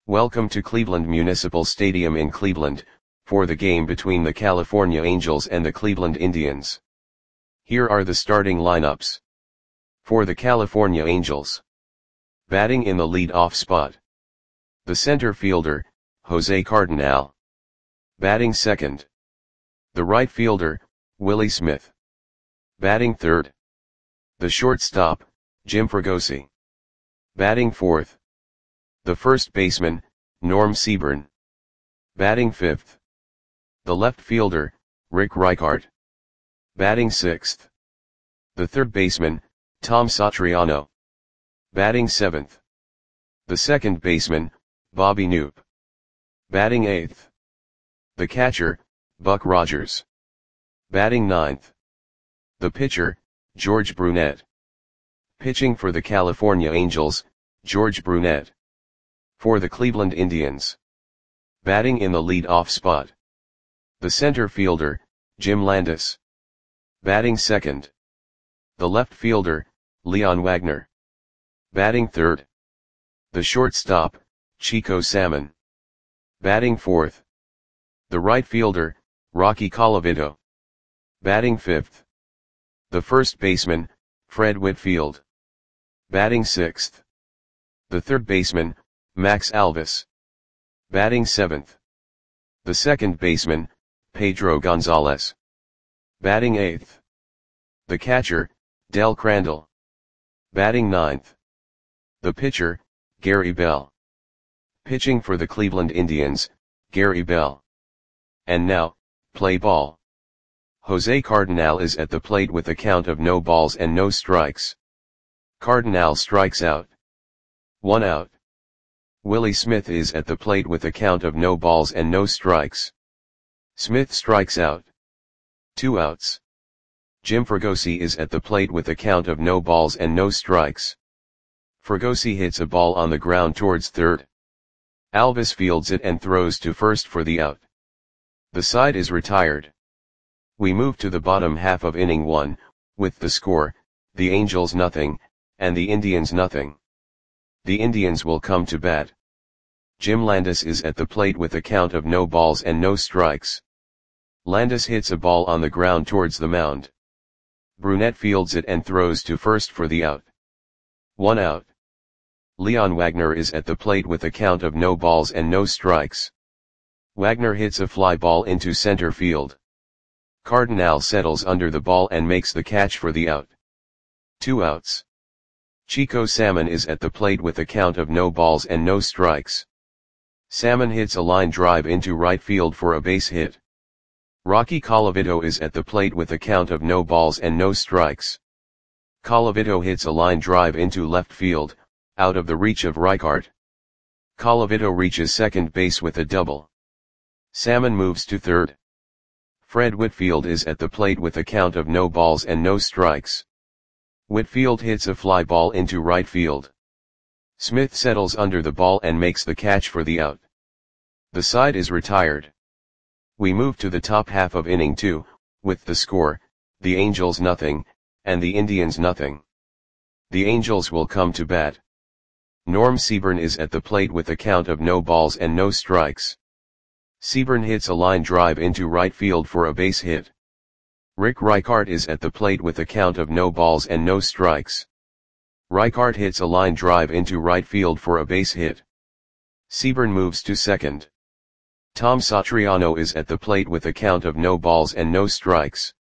Welcome to Cleveland Municipal Stadium in Cleveland, for the game between the California Angels and the Cleveland Indians. Here are the starting lineups. For the California Angels. Batting in the lead-off spot. The center fielder, Jose Cardinal. Batting second. The right fielder, Willie Smith. Batting third. The shortstop, Jim Fregosi. Batting fourth. The first baseman, Norm Seaburn. Batting fifth. The left fielder, Rick Reichart. Batting sixth. The third baseman, Tom Satriano. Batting seventh. The second baseman, Bobby Knoop. Batting eighth. The catcher, Buck Rogers. Batting ninth. The pitcher, George Brunette. Pitching for the California Angels, George Brunette. For the Cleveland Indians. Batting in the lead-off spot. The center fielder, Jim Landis. Batting second. The left fielder, Leon Wagner. Batting third. The shortstop, Chico Salmon. Batting fourth. The right fielder, Rocky Colavito. Batting fifth. The first baseman, Fred Whitfield. Batting sixth. The third baseman, Max Alvis. Batting seventh. The second baseman, Pedro Gonzalez. Batting eighth. The catcher, Del Crandall. Batting ninth. The pitcher, Gary Bell. Pitching for the Cleveland Indians, Gary Bell. And now, play ball. Jose Cardinal is at the plate with a count of no balls and no strikes. Cardinal strikes out. 1 out. Willie Smith is at the plate with a count of no balls and no strikes. Smith strikes out. 2 outs. Jim Fregosi is at the plate with a count of no balls and no strikes. Fregosi hits a ball on the ground towards third. Alvis fields it and throws to first for the out. The side is retired. We move to the bottom half of inning 1, with the score, the Angels nothing, and the Indians nothing. The Indians will come to bat. Jim Landis is at the plate with a count of no balls and no strikes. Landis hits a ball on the ground towards the mound. Brunette fields it and throws to first for the out. 1 out. Leon Wagner is at the plate with a count of no balls and no strikes. Wagner hits a fly ball into center field. Cardinal settles under the ball and makes the catch for the out. 2 outs. Chico Salmon is at the plate with a count of no balls and no strikes. Salmon hits a line drive into right field for a base hit. Rocky Colavito is at the plate with a count of no balls and no strikes. Colavito hits a line drive into left field, out of the reach of Reichart. Colavito reaches second base with a double. Salmon moves to third. Fred Whitfield is at the plate with a count of no balls and no strikes. Whitfield hits a fly ball into right field. Smith settles under the ball and makes the catch for the out. The side is retired. We move to the top half of inning 2, with the score, the Angels nothing, and the Indians nothing. The Angels will come to bat. Norm Seaburn is at the plate with a count of no balls and no strikes. Seaburn hits a line drive into right field for a base hit. Rick Reichart is at the plate with a count of no balls and no strikes. Reichart hits a line drive into right field for a base hit. Seaburn moves to second. Tom Satriano is at the plate with a count of no balls and no strikes.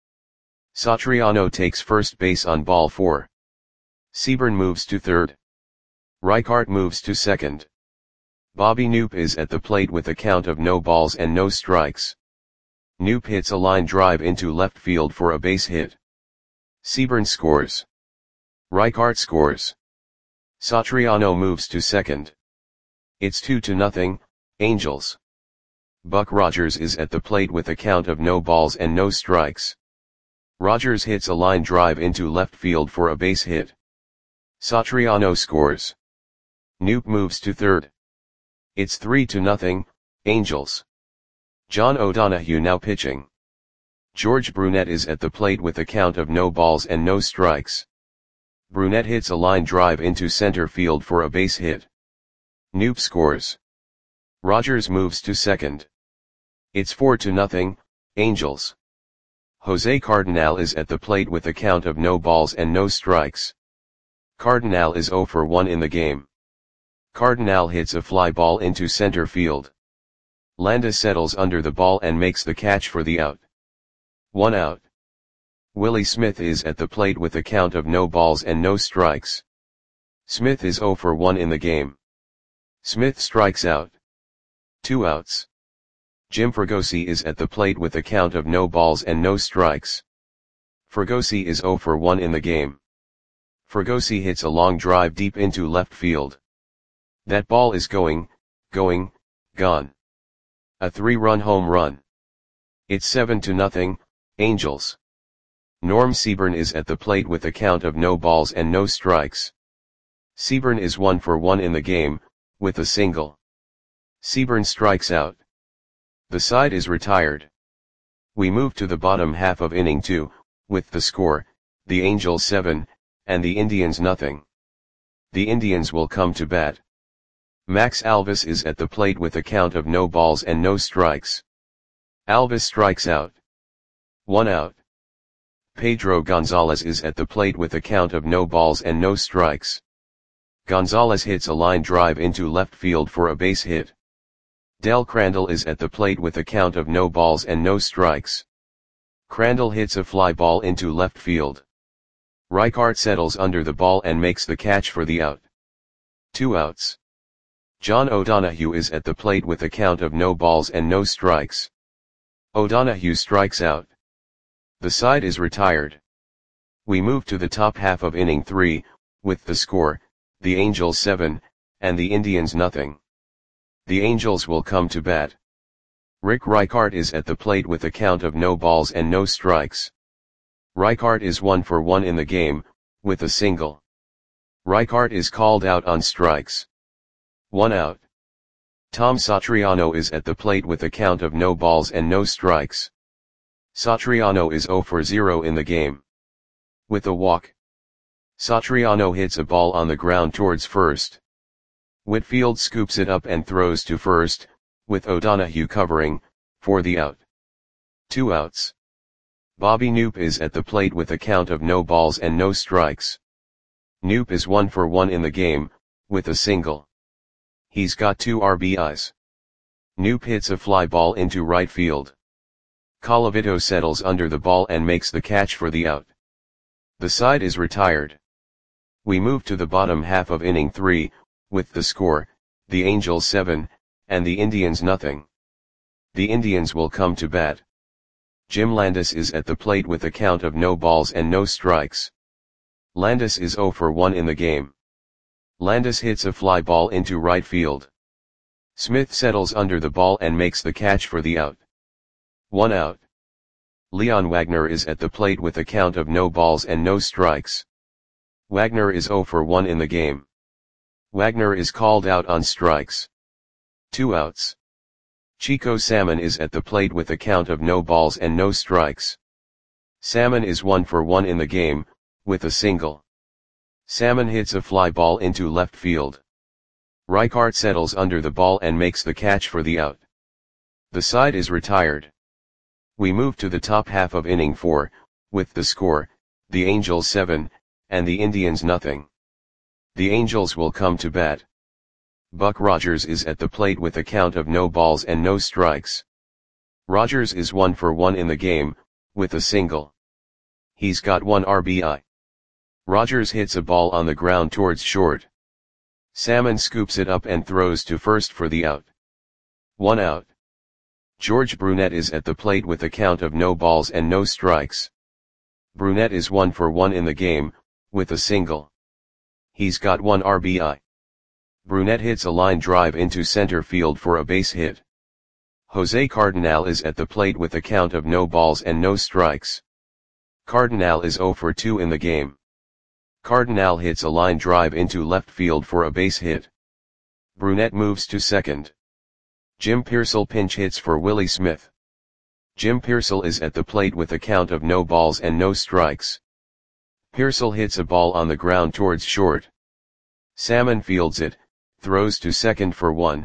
Satriano takes first base on ball 4. Seaburn moves to third. Reichart moves to second. Bobby Knoop is at the plate with a count of no balls and no strikes. Knoop hits a line drive into left field for a base hit. Seaburn scores. Reichart scores. Satriano moves to second. It's 2-0, Angels. Buck Rogers is at the plate with a count of no balls and no strikes. Rogers hits a line drive into left field for a base hit. Satriano scores. Knoop moves to third. It's 3-0, Angels. John O'Donohue now pitching. George Brunette is at the plate with a count of no balls and no strikes. Brunette hits a line drive into center field for a base hit. Knoop scores. Rogers moves to second. It's 4-0, Angels. Jose Cardenal is at the plate with a count of no balls and no strikes. Cardenal is 0 for 1 in the game. Cardenal hits a fly ball into center field. Landis settles under the ball and makes the catch for the out. 1 out. Willie Smith is at the plate with a count of no balls and no strikes. Smith is 0 for 1 in the game. Smith strikes out. 2 outs. Jim Fregosi is at the plate with a count of no balls and no strikes. Fregosi is 0 for 1 in the game. Fregosi hits a long drive deep into left field. That ball is gone. A 3-run home run. It's 7-0, Angels. Norm Seaburn is at the plate with a count of no balls and no strikes. Seaburn is 1 for 1 in the game, with a single. Seaburn strikes out. The side is retired. We move to the bottom half of inning 2, with the score, the Angels 7, and the Indians nothing. The Indians will come to bat. Max Alvis is at the plate with a count of no balls and no strikes. Alvis strikes out. 1 out. Pedro Gonzalez is at the plate with a count of no balls and no strikes. Gonzalez hits a line drive into left field for a base hit. Del Crandall is at the plate with a count of no balls and no strikes. Crandall hits a fly ball into left field. Reichart settles under the ball and makes the catch for the out. 2 outs. John O'Donohue is at the plate with a count of no balls and no strikes. O'Donohue strikes out. The side is retired. We move to the top half of inning 3, with the score, the Angels 7, and the Indians nothing. The Angels will come to bat. Rick Reichart is at the plate with a count of no balls and no strikes. Reichart is 1 for 1 in the game, with a single. Reichart is called out on strikes. 1 out. Tom Satriano is at the plate with a count of no balls and no strikes. Satriano is 0 for 0 in the game. With a walk. Satriano hits a ball on the ground towards first. Whitfield scoops it up and throws to first, with O'Donohue covering, for the out. 2 outs. Bobby Knoop is at the plate with a count of no balls and no strikes. Knoop is 1 for 1 in the game, with a single. He's got 2 RBIs. Knoop hits a fly ball into right field. Colavito settles under the ball and makes the catch for the out. The side is retired. We move to the bottom half of inning 3, with the score, the Angels 7, and the Indians nothing. The Indians will come to bat. Jim Landis is at the plate with a count of no balls and no strikes. Landis is 0 for 1 in the game. Landis hits a fly ball into right field. Smith settles under the ball and makes the catch for the out. 1 out. Leon Wagner is at the plate with a count of no balls and no strikes. Wagner is 0 for 1 in the game. Wagner is called out on strikes. 2 outs. Chico Salmon is at the plate with a count of no balls and no strikes. Salmon is 1 for 1 in the game, with a single. Salmon hits a fly ball into left field. Reichart settles under the ball and makes the catch for the out. The side is retired. We move to the top half of inning 4, with the score, the Angels 7, and the Indians nothing. The Angels will come to bat. Buck Rogers is at the plate with a count of no balls and no strikes. Rogers is 1 for 1 in the game, with a single. He's got 1 RBI. Rogers hits a ball on the ground towards short. Salmon scoops it up and throws to first for the out. 1 out. George Brunette is at the plate with a count of no balls and no strikes. Brunette is 1 for 1 in the game, with a single. He's got 1 RBI. Brunette hits a line drive into center field for a base hit. Jose Cardenal is at the plate with a count of no balls and no strikes. Cardenal is 0 for 2 in the game. Cardenal hits a line drive into left field for a base hit. Brunette moves to second. Jim Piersall pinch hits for Willie Smith. Jim Piersall is at the plate with a count of no balls and no strikes. Piersall hits a ball on the ground towards short. Salmon fields it, throws to second for 1,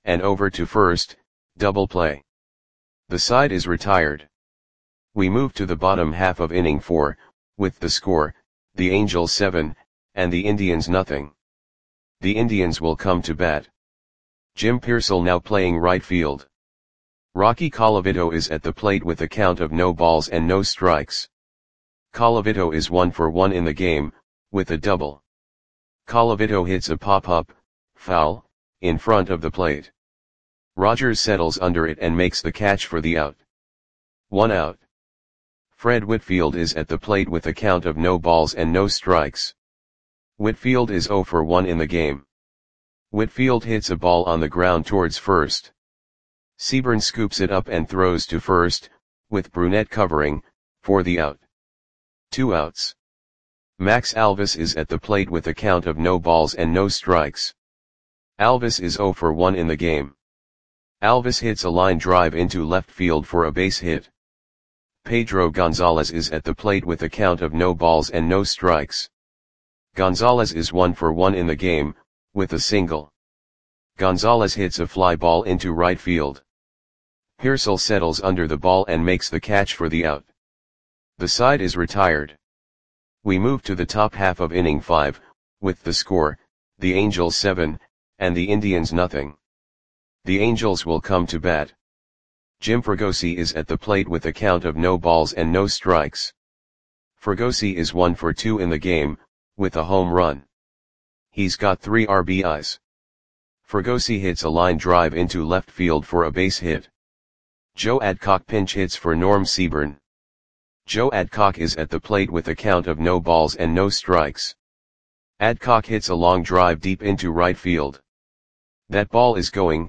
and over to first, double play. The side is retired. We move to the bottom half of inning 4, with the score, the Angels 7, and the Indians nothing. The Indians will come to bat. Jim Piersall now playing right field. Rocky Colavito is at the plate with a count of no balls and no strikes. Colavito is 1 for 1 in the game, with a double. Colavito hits a pop-up, foul, in front of the plate. Rogers settles under it and makes the catch for the out. 1 out. Fred Whitfield is at the plate with a count of no balls and no strikes. Whitfield is 0 for 1 in the game. Whitfield hits a ball on the ground towards first. Seaburn scoops it up and throws to first, with Brunette covering, for the out. 2 outs. Max Alvis is at the plate with a count of no balls and no strikes. Alvis is 0 for 1 in the game. Alvis hits a line drive into left field for a base hit. Pedro Gonzalez is at the plate with a count of no balls and no strikes. Gonzalez is 1 for 1 in the game, with a single. Gonzalez hits a fly ball into right field. Piersall settles under the ball and makes the catch for the out. The side is retired. We move to the top half of inning 5, with the score, the Angels 7, and the Indians nothing. The Angels will come to bat. Jim Fregosi is at the plate with a count of no balls and no strikes. Fregosi is 1 for 2 in the game, with a home run. He's got 3 RBIs. Fregosi hits a line drive into left field for a base hit. Joe Adcock pinch hits for Norm Seaburn. Joe Adcock is at the plate with a count of no balls and no strikes. Adcock hits a long drive deep into right field. That ball is gone.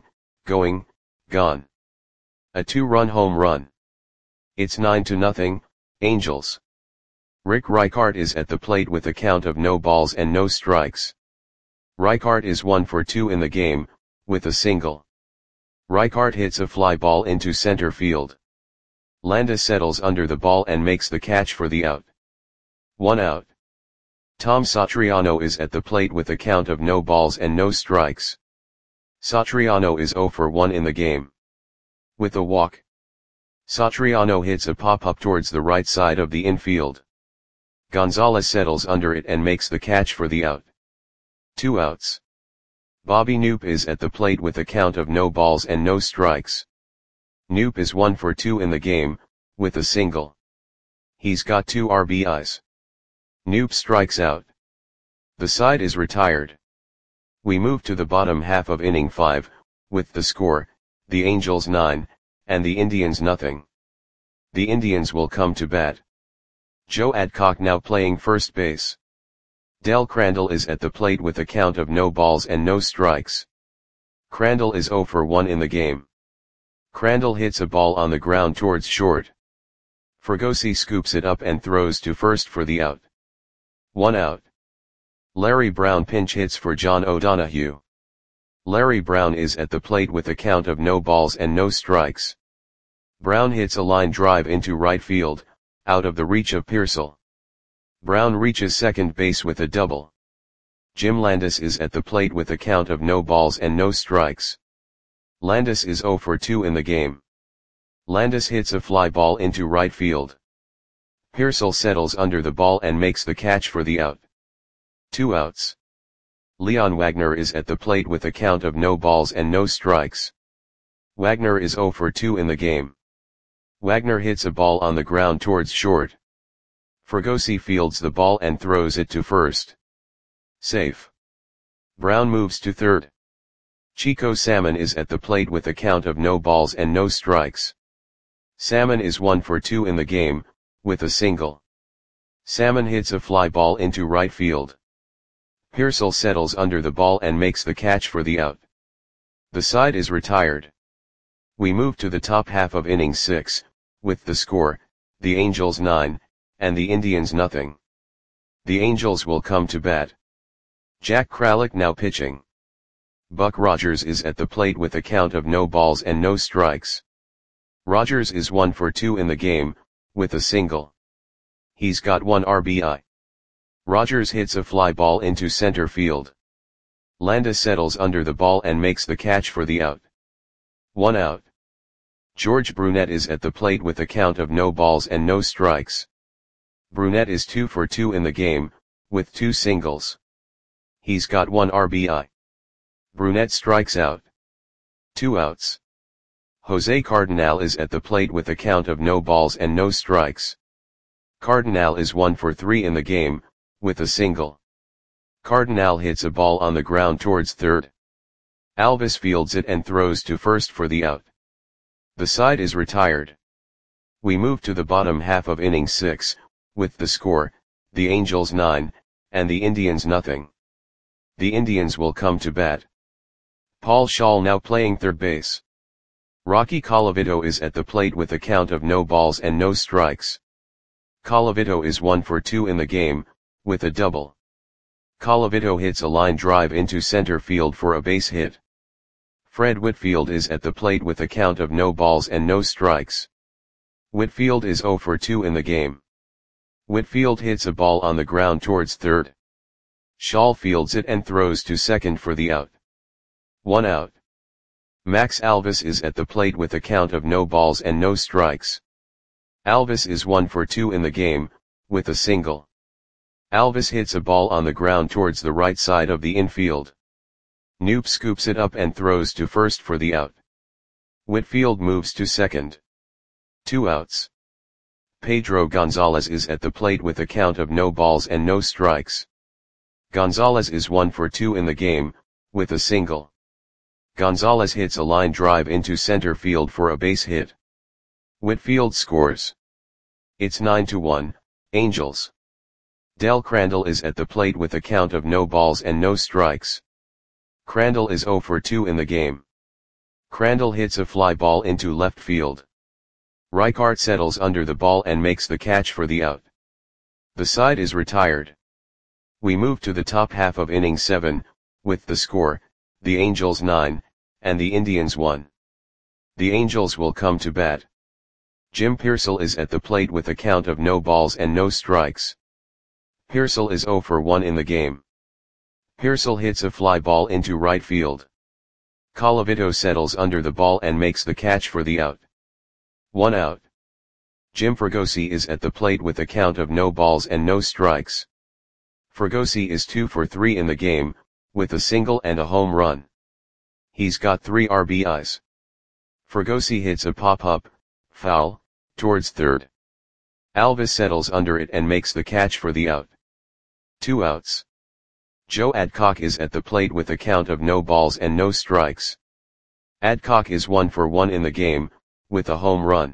A 2-run home run. It's 9-0, Angels. Rick Reichart is at the plate with a count of no balls and no strikes. Reichart is 1 for 2 in the game, with a single. Reichart hits a fly ball into center field. Landis settles under the ball and makes the catch for the out. 1 out. Tom Satriano is at the plate with a count of no balls and no strikes. Satriano is 0 for 1 in the game. With a walk. Satriano hits a pop-up towards the right side of the infield. Gonzalez settles under it and makes the catch for the out. 2 outs. Bobby Knoop is at the plate with a count of no balls and no strikes. Knoop is 1 for 2 in the game, with a single. He's got 2 RBIs. Knoop strikes out. The side is retired. We move to the bottom half of inning 5, with the score, the Angels 9, and the Indians nothing. The Indians will come to bat. Joe Adcock now playing first base. Del Crandall is at the plate with a count of no balls and no strikes. Crandall is 0 for 1 in the game. Crandall hits a ball on the ground towards short. Fregosi scoops it up and throws to first for the out. 1 out. Larry Brown pinch hits for John O'Donohue. Larry Brown is at the plate with a count of no balls and no strikes. Brown hits a line drive into right field, out of the reach of Piersall. Brown reaches second base with a double. Jim Landis is at the plate with a count of no balls and no strikes. Landis is 0 for 2 in the game. Landis hits a fly ball into right field. Piersall settles under the ball and makes the catch for the out. 2 outs. Leon Wagner is at the plate with a count of no balls and no strikes. Wagner is 0 for 2 in the game. Wagner hits a ball on the ground towards short. Fregosi fields the ball and throws it to first. Safe. Brown moves to third. Chico Salmon is at the plate with a count of no balls and no strikes. Salmon is 1 for 2 in the game, with a single. Salmon hits a fly ball into right field. Piersall settles under the ball and makes the catch for the out. The side is retired. We move to the top half of inning 6, with the score, the Angels 9, and the Indians nothing. The Angels will come to bat. Jack Kralik now pitching. Buck Rogers is at the plate with a count of no balls and no strikes. Rogers is 1 for 2 in the game, with a single. He's got 1 RBI. Rogers hits a fly ball into center field. Landis settles under the ball and makes the catch for the out. 1 out. George Brunette is at the plate with a count of no balls and no strikes. Brunette is 2 for 2 in the game, with 2 singles. He's got 1 RBI. Brunette strikes out. 2 outs. Jose Cardinal is at the plate with a count of no balls and no strikes. Cardinal is 1 for 3 in the game, with a single. Cardinal hits a ball on the ground towards third. Alvis fields it and throws to first for the out. The side is retired. We move to the bottom half of inning 6, with the score, the Angels 9, and the Indians nothing. The Indians will come to bat. Paul Schaal now playing third base. Rocky Colavito is at the plate with a count of no balls and no strikes. Colavito is 1 for 2 in the game, with a double. Colavito hits a line drive into center field for a base hit. Fred Whitfield is at the plate with a count of no balls and no strikes. Whitfield is 0 for 2 in the game. Whitfield hits a ball on the ground towards third. Schaal fields it and throws to second for the out. 1 out. Max Alvis is at the plate with a count of no balls and no strikes. Alvis is 1 for 2 in the game, with a single. Alvis hits a ball on the ground towards the right side of the infield. Knoop scoops it up and throws to first for the out. Whitfield moves to second. 2 outs. Pedro Gonzalez is at the plate with a count of no balls and no strikes. Gonzalez is 1 for 2 in the game, with a single. Gonzalez hits a line drive into center field for a base hit. Whitfield scores. It's 9-1, Angels. Del Crandall is at the plate with a count of no balls and no strikes. Crandall is 0 for 2 in the game. Crandall hits a fly ball into left field. Reichart settles under the ball and makes the catch for the out. The side is retired. We move to the top half of inning 7, with the score, the Angels 9, and the Indians 1. The Angels will come to bat. Jim Piersall is at the plate with a count of no balls and no strikes. Piersall is 0 for 1 in the game. Piersall hits a fly ball into right field. Colavito settles under the ball and makes the catch for the out. 1 out. Jim Fregosi is at the plate with a count of no balls and no strikes. Fregosi is 2 for 3 in the game, with a single and a home run. He's got 3 RBIs. Fregosi hits a pop-up, foul, towards third. Alvis settles under it and makes the catch for the out. 2 outs. Joe Adcock is at the plate with a count of no balls and no strikes. Adcock is 1 for 1 in the game, with a home run.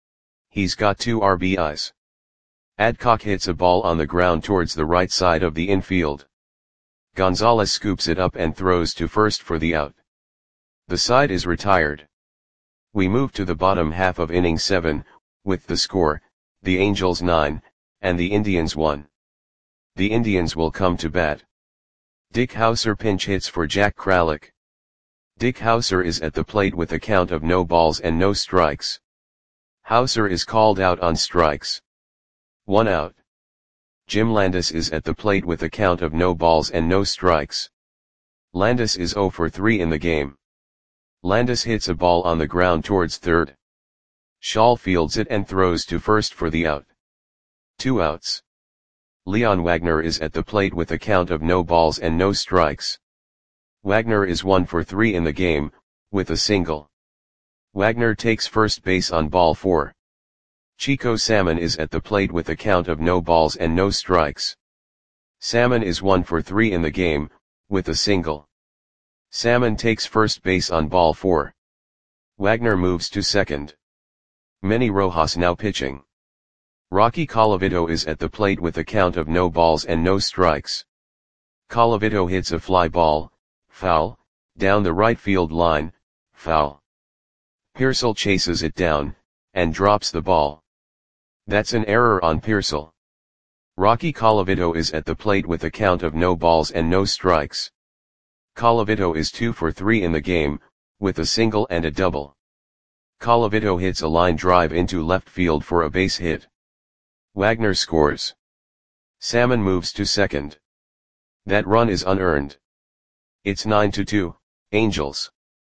He's got 2 RBIs. Adcock hits a ball on the ground towards the right side of the infield. Gonzalez scoops it up and throws to first for the out. The side is retired. We move to the bottom half of inning 7, with the score, the Angels 9, and the Indians 1. The Indians will come to bat. Dick Hauser pinch hits for Jack Kralik. Dick Hauser is at the plate with a count of no balls and no strikes. Hauser is called out on strikes. 1 out. Jim Landis is at the plate with a count of no balls and no strikes. Landis is 0 for 3 in the game. Landis hits a ball on the ground towards third. Schaal fields it and throws to first for the out. 2 outs. Leon Wagner is at the plate with a count of no balls and no strikes. Wagner is 1 for 3 in the game, with a single. Wagner takes first base on ball 4. Chico Salmon is at the plate with a count of no balls and no strikes. Salmon is 1 for 3 in the game, with a single. Salmon takes first base on ball 4. Wagner moves to second. Manny Rojas now pitching. Rocky Colavito is at the plate with a count of no balls and no strikes. Colavito hits a fly ball, foul, down the right field line, foul. Piersall chases it down, and drops the ball. That's an error on Piersall. Rocky Colavito is at the plate with a count of no balls and no strikes. Colavito is 2 for 3 in the game, with a single and a double. Colavito hits a line drive into left field for a base hit. Wagner scores. Salmon moves to second. That run is unearned. It's 9-2, Angels.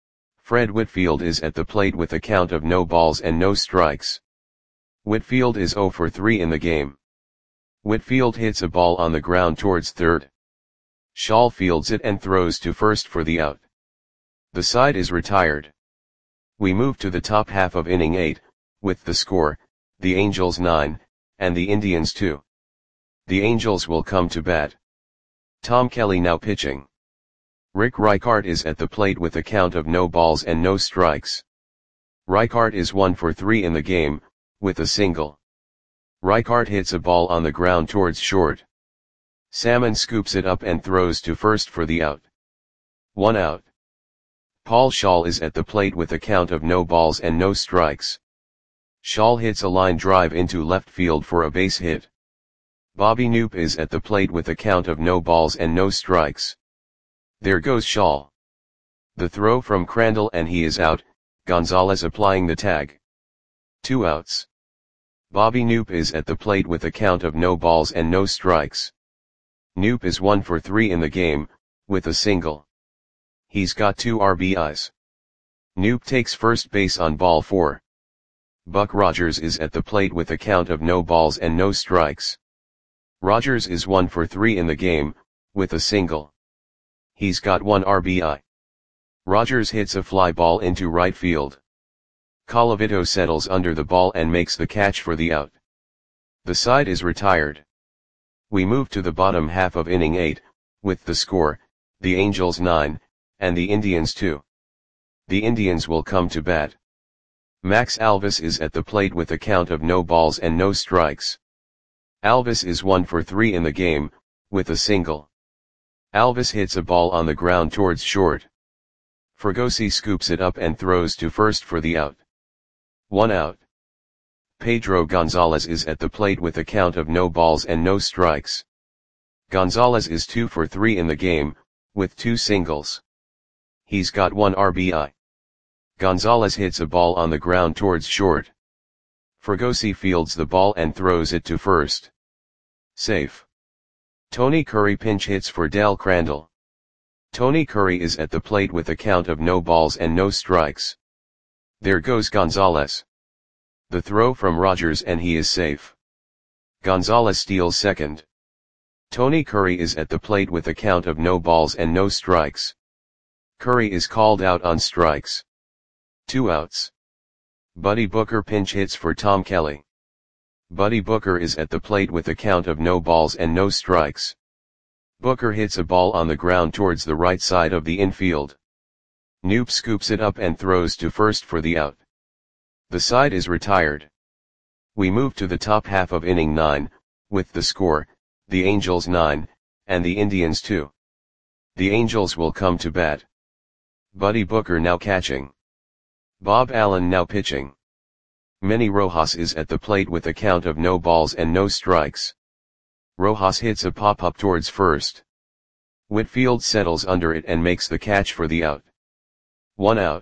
Fred Whitfield is at the plate with a count of no balls and no strikes. Whitfield is 0 for 3 in the game. Whitfield hits a ball on the ground towards third. Shaw fields it and throws to first for the out. The side is retired. We move to the top half of inning 8, with the score, the Angels 9, and the Indians 2. The Angels will come to bat. Tom Kelly now pitching. Rick Reichart is at the plate with a count of no balls and no strikes. Reichart is 1 for 3 in the game, with a single. Reichart hits a ball on the ground towards short. Salmon scoops it up and throws to first for the out. 1 out. Paul Schaal is at the plate with a count of no balls and no strikes. Schaal hits a line drive into left field for a base hit. Bobby Knoop is at the plate with a count of no balls and no strikes. There goes Schaal. The throw from Crandall and he is out, Gonzalez applying the tag. 2 outs. Bobby Knoop is at the plate with a count of no balls and no strikes. Knoop is 1 for 3 in the game, with a single. He's got 2 RBIs. Knoop takes first base on ball 4. Buck Rogers is at the plate with a count of no balls and no strikes. Rogers is 1 for 3 in the game, with a single. He's got 1 RBI. Rogers hits a fly ball into right field. Colavito settles under the ball and makes the catch for the out. The side is retired. We move to the bottom half of inning 8, with the score, the Angels 9, and the Indians 2. The Indians will come to bat. Max Alvis is at the plate with a count of no balls and no strikes. Alvis is 1 for 3 in the game, with a single. Alvis hits a ball on the ground towards short. Fregosi scoops it up and throws to first for the out. 1 out. Pedro Gonzalez is at the plate with a count of no balls and no strikes. Gonzalez is 2 for 3 in the game, with 2 singles. He's got 1 RBI. Gonzalez hits a ball on the ground towards short. Fregosi fields the ball and throws it to first. Safe. Tony Curry pinch hits for Del Crandall. Tony Curry is at the plate with a count of no balls and no strikes. There goes Gonzalez. The throw from Rogers and he is safe. Gonzalez steals second. Tony Curry is at the plate with a count of no balls and no strikes. Curry is called out on strikes. 2 outs. Buddy Booker pinch hits for Tom Kelly. Buddy Booker is at the plate with a count of no balls and no strikes. Booker hits a ball on the ground towards the right side of the infield. Knoop scoops it up and throws to first for the out. The side is retired. We move to the top half of inning 9, with the score, the Angels 9, and the Indians 2. The Angels will come to bat. Buddy Booker now catching. Bob Allen now pitching. Manny Rojas is at the plate with a count of no balls and no strikes. Rojas hits a pop-up towards first. Whitfield settles under it and makes the catch for the out. 1 out.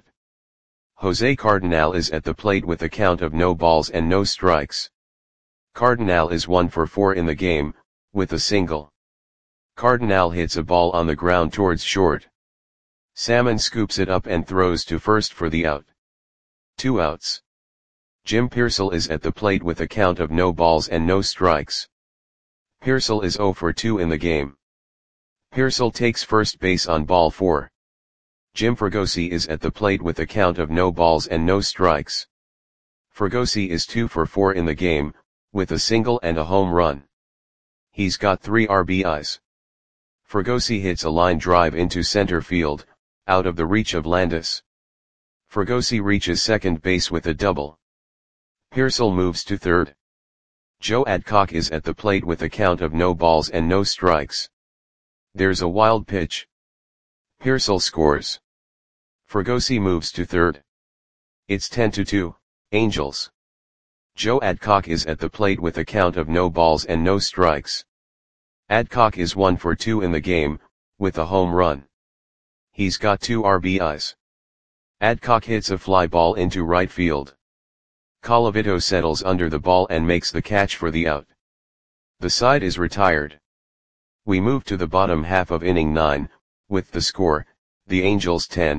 Jose Cardenal is at the plate with a count of no balls and no strikes. Cardenal is 1 for 4 in the game, with a single. Cardenal hits a ball on the ground towards short. Salmon scoops it up and throws to first for the out. 2 outs. Jim Pearsall is at the plate with a count of no balls and no strikes. Pearsall is 0 for 2 in the game. Pearsall takes first base on ball 4. Jim Fregosi is at the plate with a count of no balls and no strikes. Fregosi is 2 for 4 in the game, with a single and a home run. He's got 3 RBIs. Fregosi hits a line drive into center field, out of the reach of Landis. Fregosi reaches second base with a double. Pearsall moves to third. Joe Adcock is at the plate with a count of no balls and no strikes. There's a wild pitch. Pearsall scores. Fregosi moves to third. It's 10-2, Angels. Joe Adcock is at the plate with a count of no balls and no strikes. Adcock is 1 for 2 in the game, with a home run. He's got 2 RBIs. Adcock hits a fly ball into right field. Colavito settles under the ball and makes the catch for the out. The side is retired. We move to the bottom half of inning 9, with the score, the Angels 10,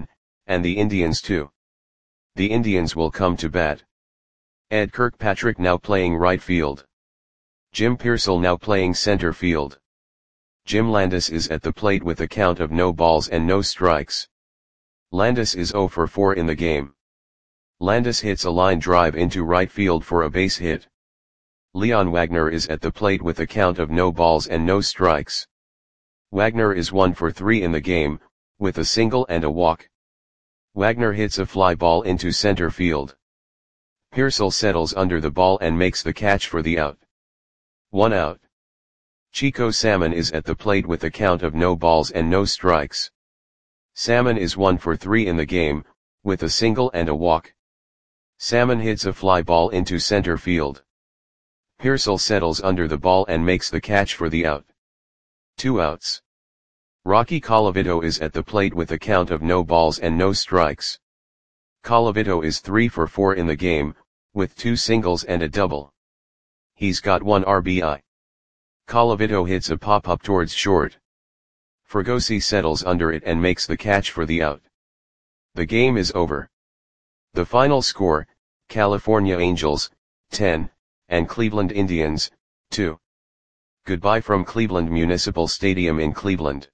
and the Indians too. The Indians will come to bat. Ed Kirkpatrick now playing right field. Jim Pearsall now playing center field. Jim Landis is at the plate with a count of no balls and no strikes. Landis is 0 for 4 in the game. Landis hits a line drive into right field for a base hit. Leon Wagner is at the plate with a count of no balls and no strikes. Wagner is 1 for 3 in the game, with a single and a walk. Wagner hits a fly ball into center field. Pearsall settles under the ball and makes the catch for the out. 1 out. Chico Salmon is at the plate with a count of no balls and no strikes. Salmon is 1 for 3 in the game, with a single and a walk. Salmon hits a fly ball into center field. Pearsall settles under the ball and makes the catch for the out. 2 outs. Rocky Colavito is at the plate with a count of no balls and no strikes. Colavito is 3 for 4 in the game, with 2 singles and a double. He's got 1 RBI. Colavito hits a pop-up towards short. Fregosi settles under it and makes the catch for the out. The game is over. The final score, California Angels, 10, and Cleveland Indians, 2. Goodbye from Cleveland Municipal Stadium in Cleveland.